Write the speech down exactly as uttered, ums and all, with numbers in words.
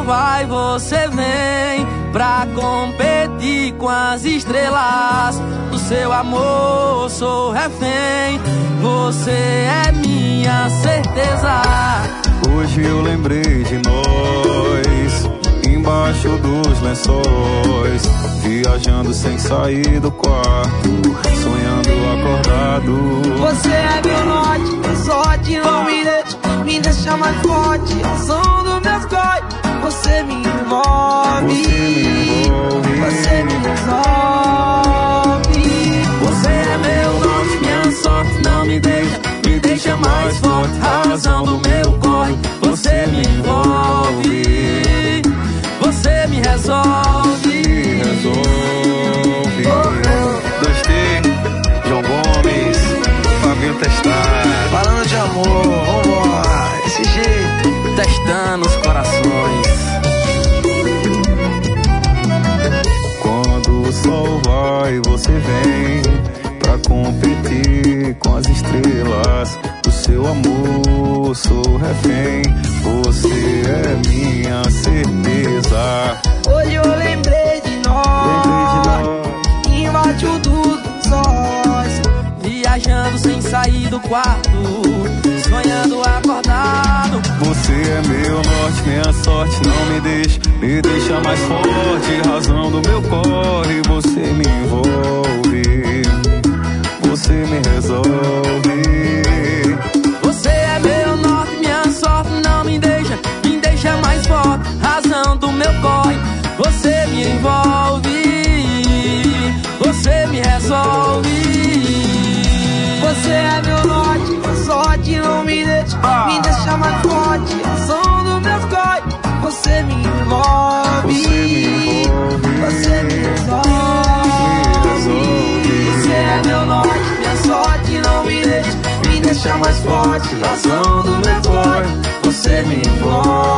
vai, você vem pra competir com as estrelas. Do seu amor sou refém, você é minha certeza. Hoje eu lembrei de nós, embaixo dos lençóis, viajando sem sair do quarto, sonhando acordado. Você é meu norte, meu sorte, não me deixa, me deixa mais forte. A som do meus cortes, você me envolve, você me resolve. Você é meu norte, minha sorte, não me deixa, me deixa mais forte. A razão do meu corre, você me envolve, você me resolve. Me resolve. dois T, João Gomes, Fabinho Testado. Falando de amor, vambora, desse jeito, testando os corações. Quando o sol vai, você vem pra competir com as estrelas. Do seu amor sou refém, você é minha certeza. hoje eu lembrei de nós, embaixo dos lençóis, Viajando sem sair do quarto, sonhando acordado. Você é meu norte, minha sorte, não me deixa, me deixa mais forte. Razão do meu corre, você me envolve, você me resolve. Você é meu norte, minha sorte, não me deixa, me deixa mais forte. Razão do meu corre, você me envolve, você me resolve. você é meu norte, minha sorte, não me deixa, me deixa mais forte. A som do meus cortes, você me envolve, Você me envolve, você me resolve. Você é meu norte, minha sorte, não me deixa, me deixa mais forte. A razão do meu corte, você me envolve.